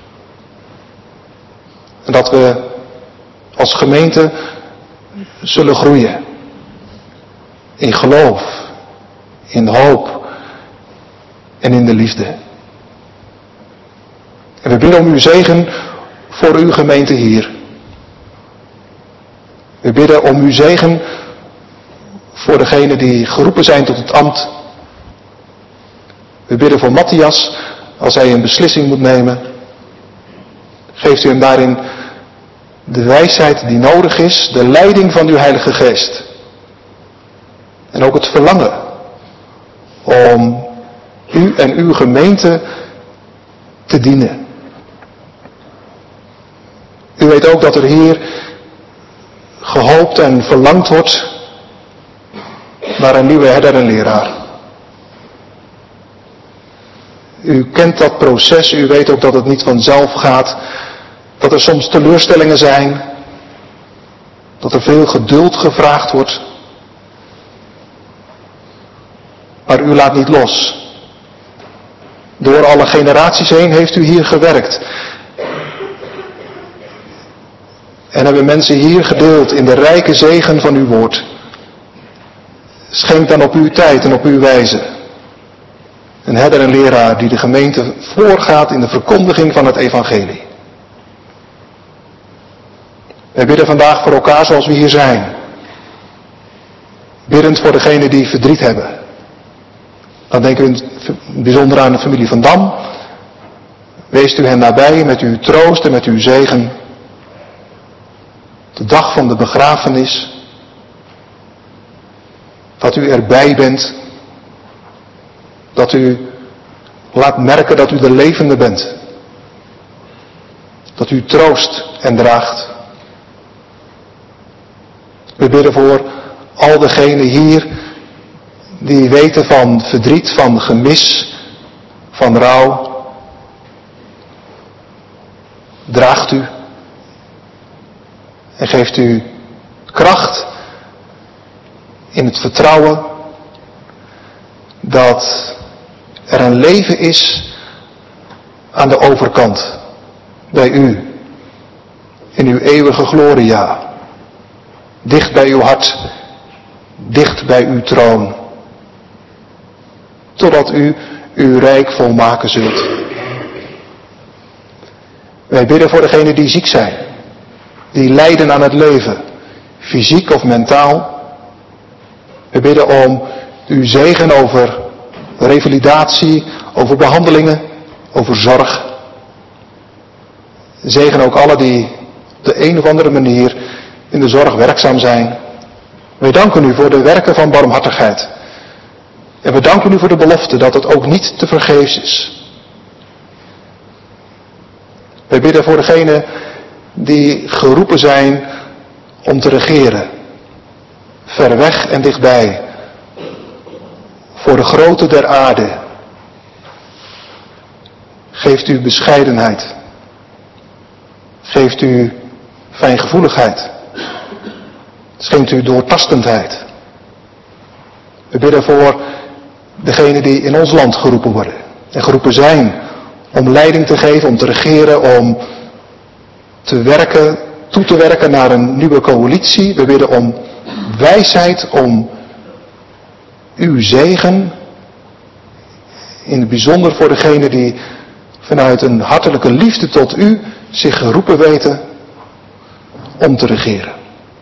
En dat we als gemeente zullen groeien. In geloof, in hoop en in de liefde. En we bidden om uw zegen voor uw gemeente hier. We bidden om uw zegen voor degenen die geroepen zijn tot het ambt. We bidden voor Matthias als hij een beslissing moet nemen. Geeft u hem daarin de wijsheid die nodig is, de leiding van uw Heilige Geest. En ook het verlangen om u en uw gemeente te dienen. U weet ook dat er hier gehoopt en verlangd wordt naar een nieuwe herder en leraar. U kent dat proces, u weet ook dat het niet vanzelf gaat, dat er soms teleurstellingen zijn, dat er veel geduld gevraagd wordt. Maar u laat niet los. Door alle generaties heen heeft u hier gewerkt. En hebben mensen hier gedeeld in de rijke zegen van uw woord. Schenk dan op uw tijd en op uw wijze een herder en leraar die de gemeente voorgaat in de verkondiging van het evangelie. Wij bidden vandaag voor elkaar zoals we hier zijn. Biddend voor degenen die verdriet hebben. Dan denken we in het bijzonder aan de familie van Dam. Weest u hen nabij met uw troost en met uw zegen. De dag van de begrafenis. Dat u erbij bent. Dat u laat merken dat u de levende bent. Dat u troost en draagt. We bidden voor al degenen hier die weten van verdriet, van gemis, van rouw. Draagt u en geeft u kracht in het vertrouwen dat er een leven is aan de overkant, bij u, in uw eeuwige gloria, dicht bij uw hart, dicht bij uw troon, totdat u uw rijk volmaken zult. Wij bidden voor degenen die ziek zijn, die lijden aan het leven, fysiek of mentaal. We bidden om uw zegen over revalidatie, over behandelingen, over zorg. Zegen ook alle die op de een of andere manier in de zorg werkzaam zijn. Wij danken u voor de werken van barmhartigheid. En we danken u voor de belofte dat het ook niet te vergeefs is. Wij bidden voor degenen die geroepen zijn om te regeren. Ver weg en dichtbij. Voor de grootte der aarde. Geeft u bescheidenheid. Geeft u fijngevoeligheid. Schenkt u doortastendheid. We bidden voor degenen die in ons land geroepen worden. En geroepen zijn om leiding te geven, om te regeren, om te werken, toe te werken naar een nieuwe coalitie. We bidden om wijsheid, om uw zegen. In het bijzonder voor degenen die vanuit een hartelijke liefde tot u zich geroepen weten om te regeren.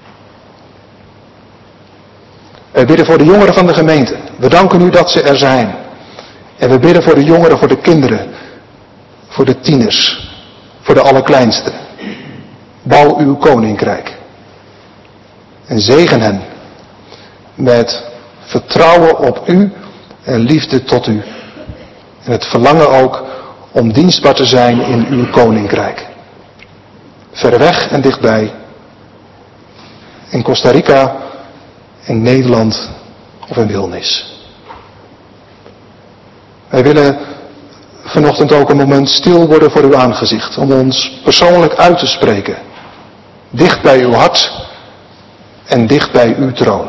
Wij bidden voor de jongeren van de gemeente. We danken u dat ze er zijn. En we bidden voor de jongeren, voor de kinderen, voor de tieners, voor de allerkleinsten. Bouw uw koninkrijk. En zegen hen met vertrouwen op u en liefde tot u. En het verlangen ook om dienstbaar te zijn in uw koninkrijk. Ver weg en dichtbij. In Costa Rica, in Nederland of in Wilnis. Wij willen vanochtend ook een moment stil worden voor uw aangezicht. Om ons persoonlijk uit te spreken. Dicht bij uw hart en dicht bij uw troon.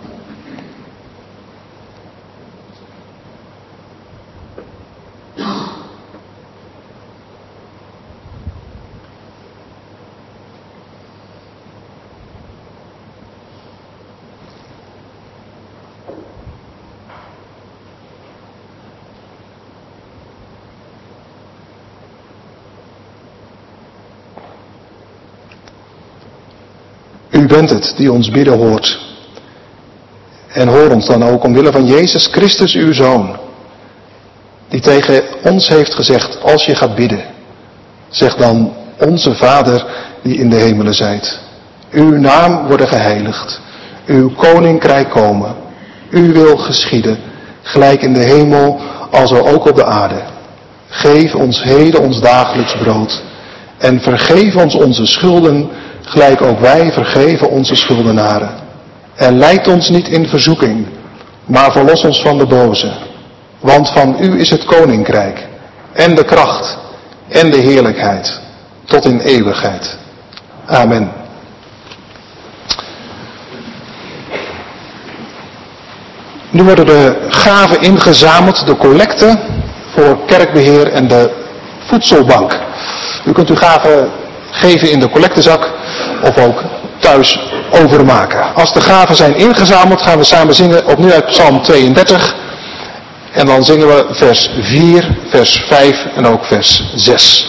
U bent het die ons bidden hoort. En hoor ons dan ook omwille van Jezus Christus, uw Zoon. Die tegen ons heeft gezegd, als je gaat bidden. Zeg dan, onze Vader die in de hemelen zijt. Uw naam worden geheiligd. Uw koninkrijk komen. Uw wil geschieden. Gelijk in de hemel, als ook op de aarde. Geef ons heden ons dagelijks brood. En vergeef ons onze schulden, gelijk ook wij vergeven onze schuldenaren. En leid ons niet in verzoeking, maar verlos ons van de boze. Want van u is het koninkrijk, en de kracht, en de heerlijkheid, tot in eeuwigheid. Amen. Nu worden de gaven ingezameld, de collecte voor kerkbeheer en de voedselbank. U kunt uw gaven geven in de collectezak of ook thuis overmaken. Als de gaven zijn ingezameld gaan we samen zingen opnieuw uit Psalm 32. En dan zingen we vers 4, vers 5 en ook vers 6.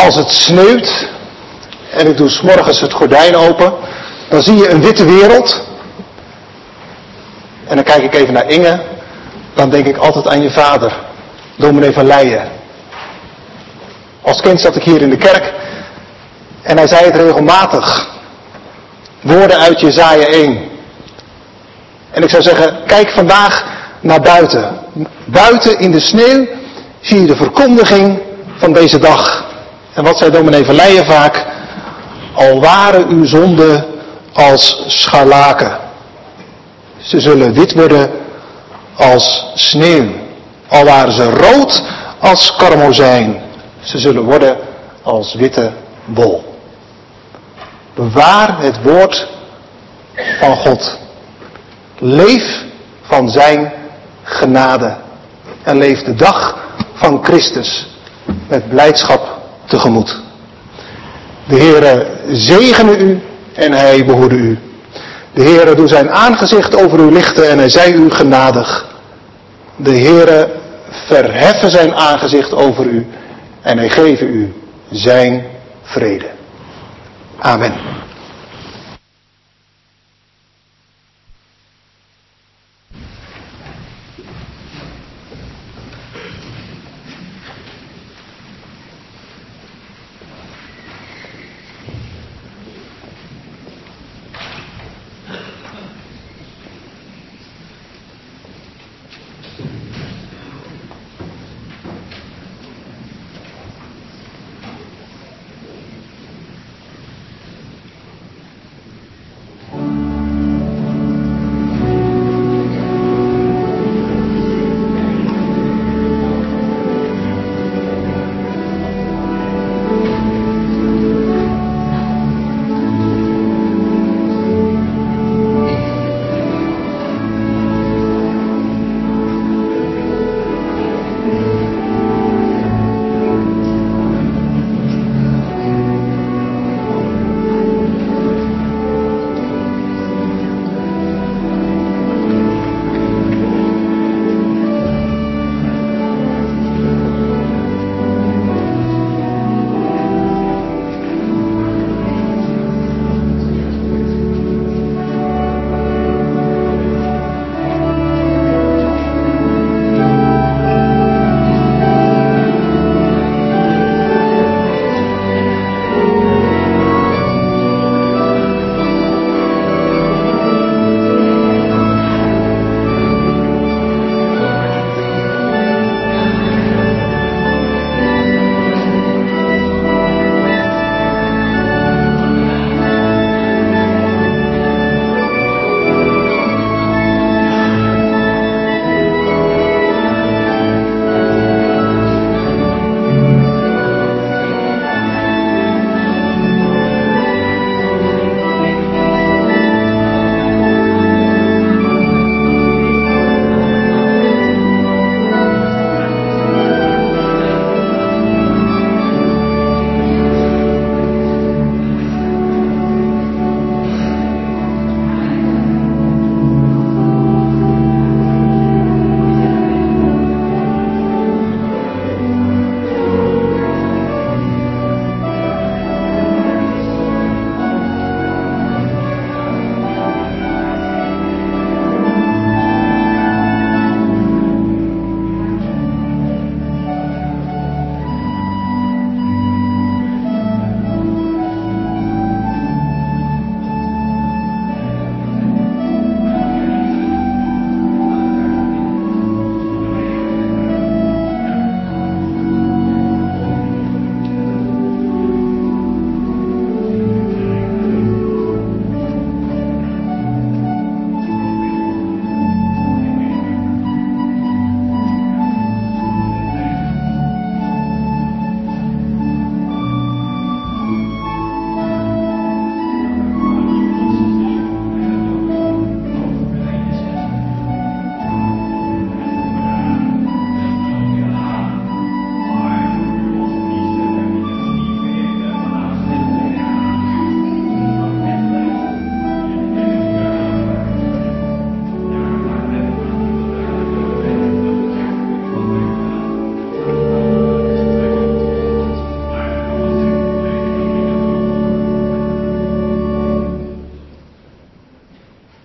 als het sneeuwt en ik doe 's morgens het gordijn open, dan zie je een witte wereld. En dan kijk ik even naar Inge, dan denk ik altijd aan je vader, dominee van Leijen. Als kind zat ik hier in de kerk en hij zei het regelmatig. Woorden uit Jesaja 1. En ik zou zeggen, kijk vandaag naar buiten. Buiten in de sneeuw zie je de verkondiging van deze dag. En wat zei dominee van Leijen vaak? Al waren uw zonden als scharlaken. Ze zullen wit worden als sneeuw. Al waren ze rood als karmozijn. Ze zullen worden als witte wol. Bewaar het woord van God. Leef van zijn genade. En leef de dag van Christus met blijdschap tegemoet. De Heere zegene u en hij behoede u. De Heere doet zijn aangezicht over u lichten en hij zij u genadig. De Heere verheffen zijn aangezicht over u en hij geven u zijn vrede. Amen.